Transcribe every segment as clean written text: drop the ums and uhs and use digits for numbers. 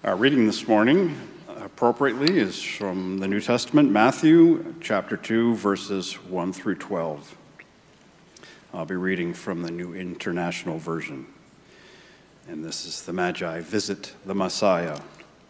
Our reading this morning, appropriately, is from the New Testament, Matthew chapter 2, verses 1 through 12. I'll be reading from the New International Version. And this is the Magi visit the Messiah.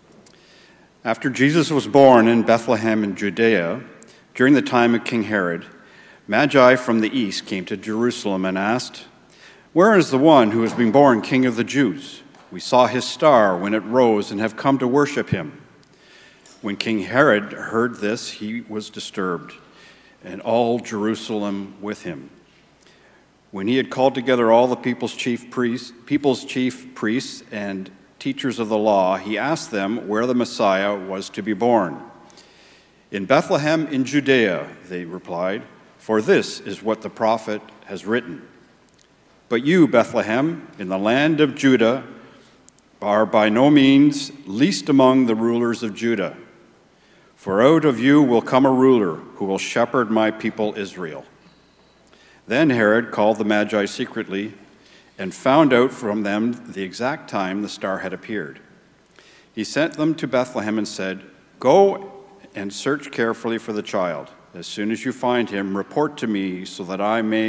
After Jesus was born in Bethlehem in Judea, during the time of King Herod, Magi from the east came to Jerusalem and asked, "Where is the one who has been born King of the Jews? We saw his star when it rose and have come to worship him." When King Herod heard this, he was disturbed, and all Jerusalem with him. When he had called together all the people's chief priests and teachers of the law, he asked them where the Messiah was to be born. "In Bethlehem in Judea," they replied, "for this is what the prophet has written. But you, Bethlehem, in the land of Judah, are by no means least among the rulers of Judah. For out of you will come a ruler who will shepherd my people Israel." Then Herod called the Magi secretly and found out from them the exact time the star had appeared. He sent them to Bethlehem and said, "Go and search carefully for the child. As soon as you find him, report to me so that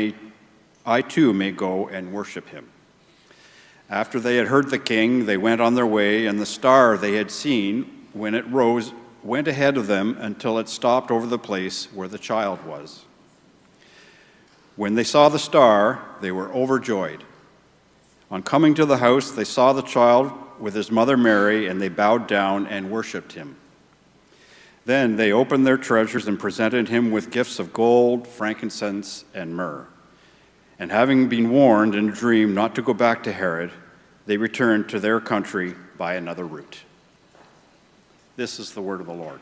I too may go and worship him." After they had heard the king, they went on their way, and the star they had seen when it rose went ahead of them until it stopped over the place where the child was. When they saw the star, they were overjoyed. On coming to the house, they saw the child with his mother Mary, and they bowed down and worshipped him. Then they opened their treasures and presented him with gifts of gold, frankincense, and myrrh. And having been warned in a dream not to go back to Herod, they returned to their country by another route. This is the word of the Lord.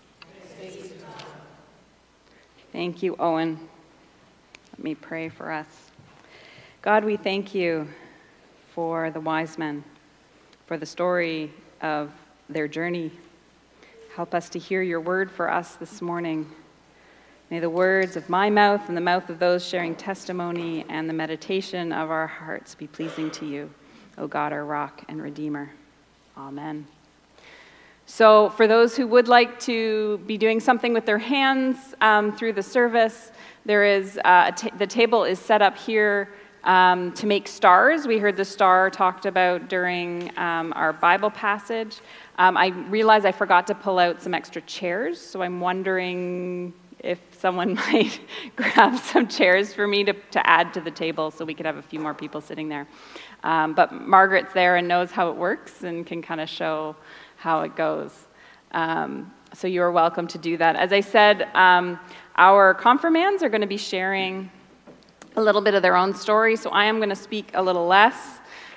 Thank you, Owen. Let me pray for us. God, we thank you for the wise men, for the story of their journey. Help us to hear your word for us this morning. May the words of my mouth and the mouth of those sharing testimony and the meditation of our hearts be pleasing to you, O God, our rock and redeemer. Amen. So for those who would like to be doing something with their hands through the service, there is the table is set up here to make stars. We heard the star talked about during our Bible passage. I realized I forgot to pull out some extra chairs, so I'm wondering if someone might grab some chairs for me to add to the table so we could have a few more people sitting there. But Margaret's there and knows how it works and can kind of show how it goes. So you are welcome to do that. As I said, our confirmands are going to be sharing a little bit of their own story, so I am going to speak a little less.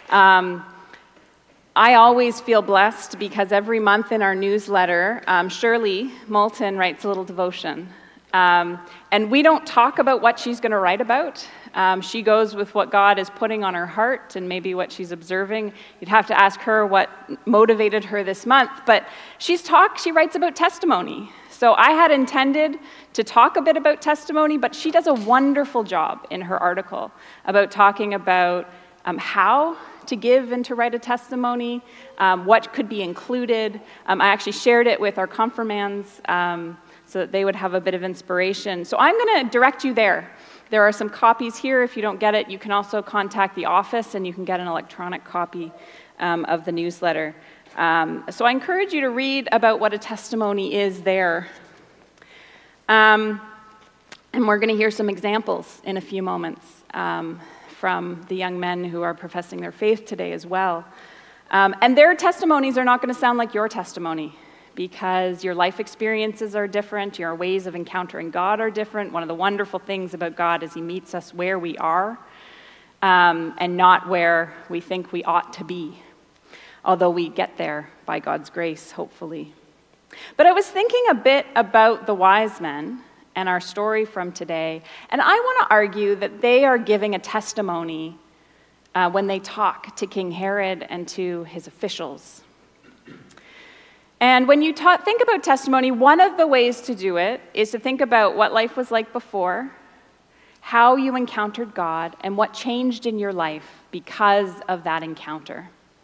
I always feel blessed because every month in our newsletter, Shirley Moulton writes a little devotion. And we don't talk about what she's going to write about. She goes with what God is putting on her heart and maybe what she's observing. You'd have to ask her what motivated her this month. But she writes about testimony. So I had intended to talk a bit about testimony, but she does a wonderful job in her article about talking about how to give and to write a testimony, what could be included. I actually shared it with our confirmands so that they would have a bit of inspiration. So I'm going to direct you there. There are some copies here. If you don't get it, you can also contact the office and you can get an electronic copy of the newsletter. So I encourage you to read about what a testimony is there. And we're going to hear some examples in a few moments from the young men who are professing their faith today as well. And their testimonies are not going to sound like your testimony because your life experiences are different, your ways of encountering God are different. One of the wonderful things about God is he meets us where we are and not where we think we ought to be, although we get there by God's grace, hopefully. But I was thinking a bit about the wise men and our story from today, and I want to argue that they are giving a testimony when they talk to King Herod and to his officials. And when you think about testimony, one of the ways to do it is to think about what life was like before, how you encountered God, and what changed in your life because of that encounter.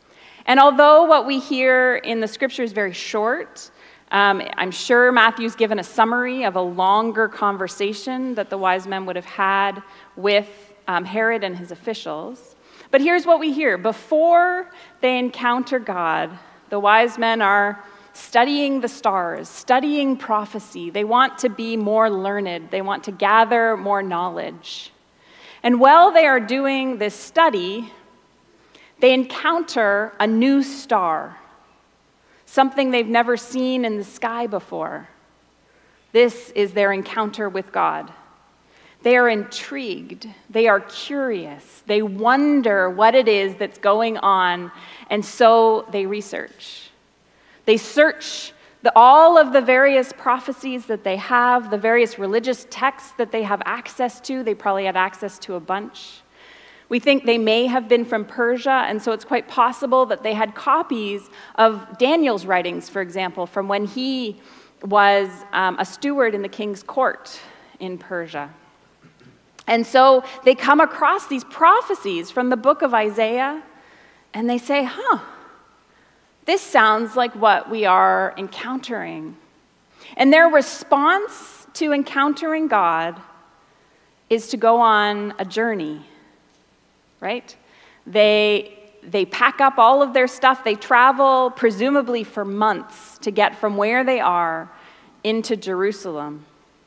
And although what we hear in the scripture is very short, I'm sure Matthew's given a summary of a longer conversation that the wise men would have had with Herod and his officials. But here's what we hear. Before they encounter God, the wise men are studying the stars, studying prophecy. They want to be more learned. They want to gather more knowledge. And while they are doing this study, they encounter a new star, something they've never seen in the sky before. This is their encounter with God. They are intrigued. They are curious. They wonder what it is that's going on, and so they research. They search all of the various prophecies that they have, the various religious texts that they have access to. They probably had access to a bunch. We think they may have been from Persia, and so it's quite possible that they had copies of Daniel's writings, for example, from when he was a steward in the king's court in Persia. And so they come across these prophecies from the book of Isaiah, and they say, this sounds like what we are encountering. And their response to encountering God is to go on a journey, right? They pack up all of their stuff. They travel, presumably for months, to get from where they are into Jerusalem.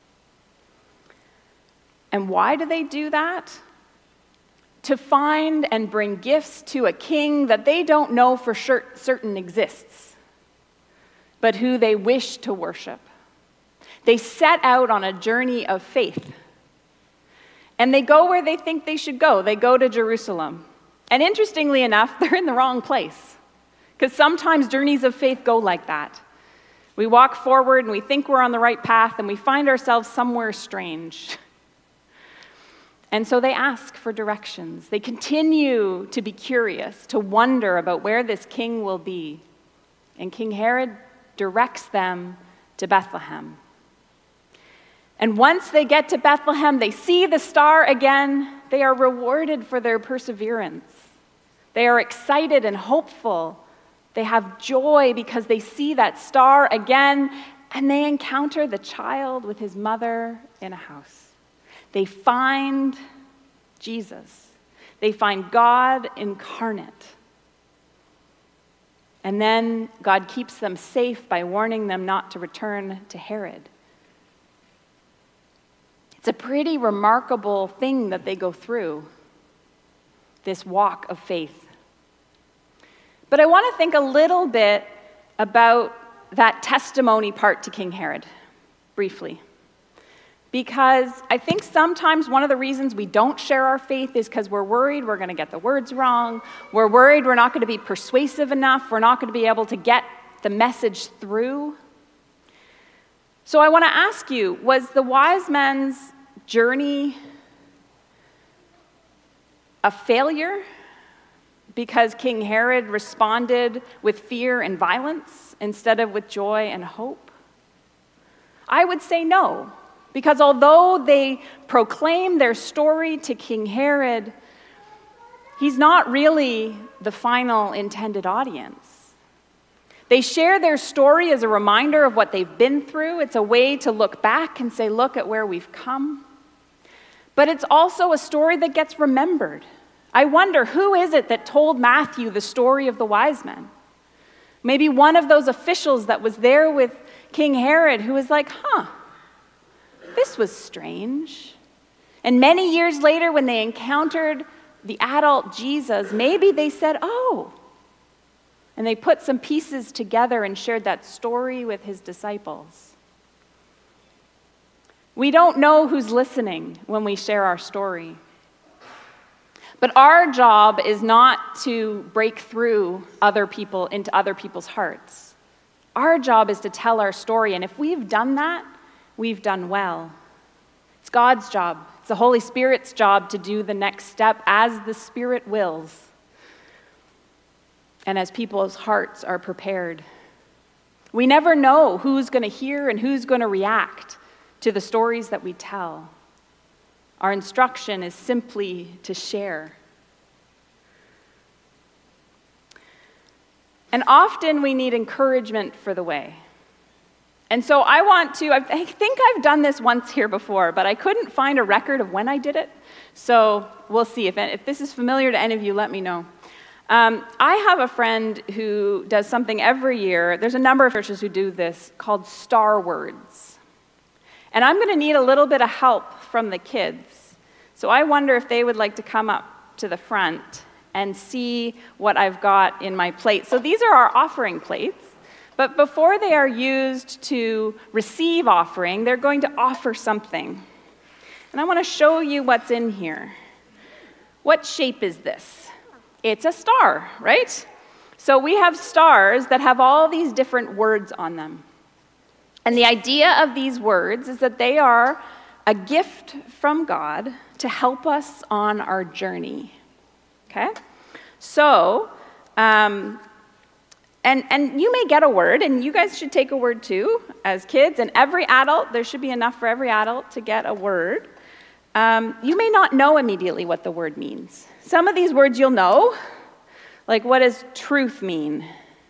And why do they do that? To find and bring gifts to a king that they don't know for certain exists, but who they wish to worship. They set out on a journey of faith. And they go where they think they should go. They go to Jerusalem. And interestingly enough, they're in the wrong place. Because sometimes journeys of faith go like that. We walk forward and we think we're on the right path, and we find ourselves somewhere strange. And so they ask for directions. They continue to be curious, to wonder about where this king will be. And King Herod directs them to Bethlehem. And once they get to Bethlehem, they see the star again. They are rewarded for their perseverance. They are excited and hopeful. They have joy because they see that star again, and they encounter the child with his mother in a house. They find Jesus. They find God incarnate. And then God keeps them safe by warning them not to return to Herod. It's a pretty remarkable thing that they go through, this walk of faith. But I want to think a little bit about that testimony part to King Herod, briefly. Because I think sometimes one of the reasons we don't share our faith is because we're worried we're going to get the words wrong. We're worried we're not going to be persuasive enough. We're not going to be able to get the message through. So I want to ask you, was the wise men's journey a failure because King Herod responded with fear and violence instead of with joy and hope? I would say no. Because although they proclaim their story to King Herod, he's not really the final intended audience. They share their story as a reminder of what they've been through. It's a way to look back and say, look at where we've come. But it's also a story that gets remembered. I wonder, who is it that told Matthew the story of the wise men? Maybe one of those officials that was there with King Herod who was like, this was strange. And many years later, when they encountered the adult Jesus, maybe they said, oh. And they put some pieces together and shared that story with his disciples. We don't know who's listening when we share our story. But our job is not to break through other people into other people's hearts. Our job is to tell our story, and if we've done that, we've done well. It's God's job. It's the Holy Spirit's job to do the next step as the Spirit wills and as people's hearts are prepared. We never know who's going to hear and who's going to react to the stories that we tell. Our instruction is simply to share. And often we need encouragement for the way. And so I think I've done this once here before, but I couldn't find a record of when I did it. So we'll see. If this is familiar to any of you, let me know. I have a friend who does something every year. There's a number of churches who do this called Star Words. And I'm going to need a little bit of help from the kids. So I wonder if they would like to come up to the front and see what I've got in my plate. So these are our offering plates. But before they are used to receive offering, they're going to offer something. And I want to show you what's in here. What shape is this? It's a star, right? So we have stars that have all these different words on them. And the idea of these words is that they are a gift from God to help us on our journey. Okay? So, And you may get a word, and you guys should take a word too, as kids, and every adult, there should be enough for every adult to get a word. You may not know immediately what the word means. Some of these words you'll know, like what does truth mean?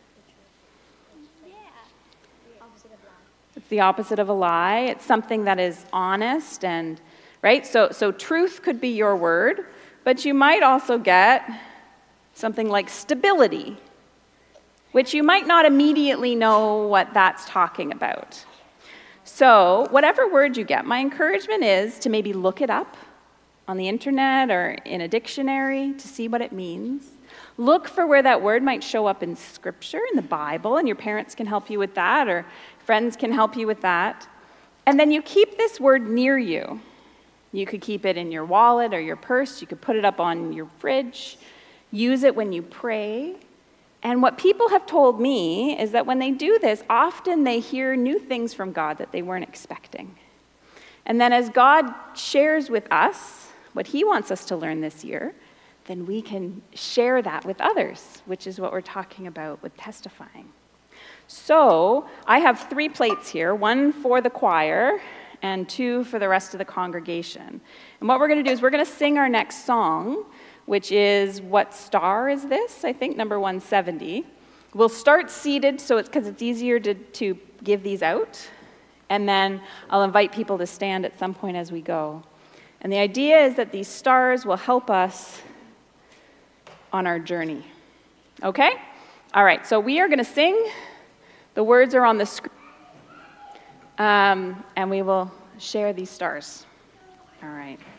It's the opposite of a lie. It's something that is honest and, right? So truth could be your word, but you might also get something like stability, which you might not immediately know what that's talking about. So whatever word you get, my encouragement is to maybe look it up on the internet or in a dictionary to see what it means. Look for where that word might show up in Scripture, in the Bible, and your parents can help you with that, or friends can help you with that. And then you keep this word near you. You could keep it in your wallet or your purse. You could put it up on your fridge. Use it when you pray. And what people have told me is that when they do this, often they hear new things from God that they weren't expecting. And then as God shares with us what he wants us to learn this year, then we can share that with others, which is what we're talking about with testifying. So I have 3 plates here, 1 for the choir and 2 for the rest of the congregation. And what we're going to do is we're going to sing our next song, which is What Star Is This? I think number 170. We'll start seated, so it's because it's easier to give these out. And then I'll invite people to stand at some point as we go. And the idea is that these stars will help us on our journey. Okay? All right, so we are going to sing. The words are on the screen. And we will share these stars. All right.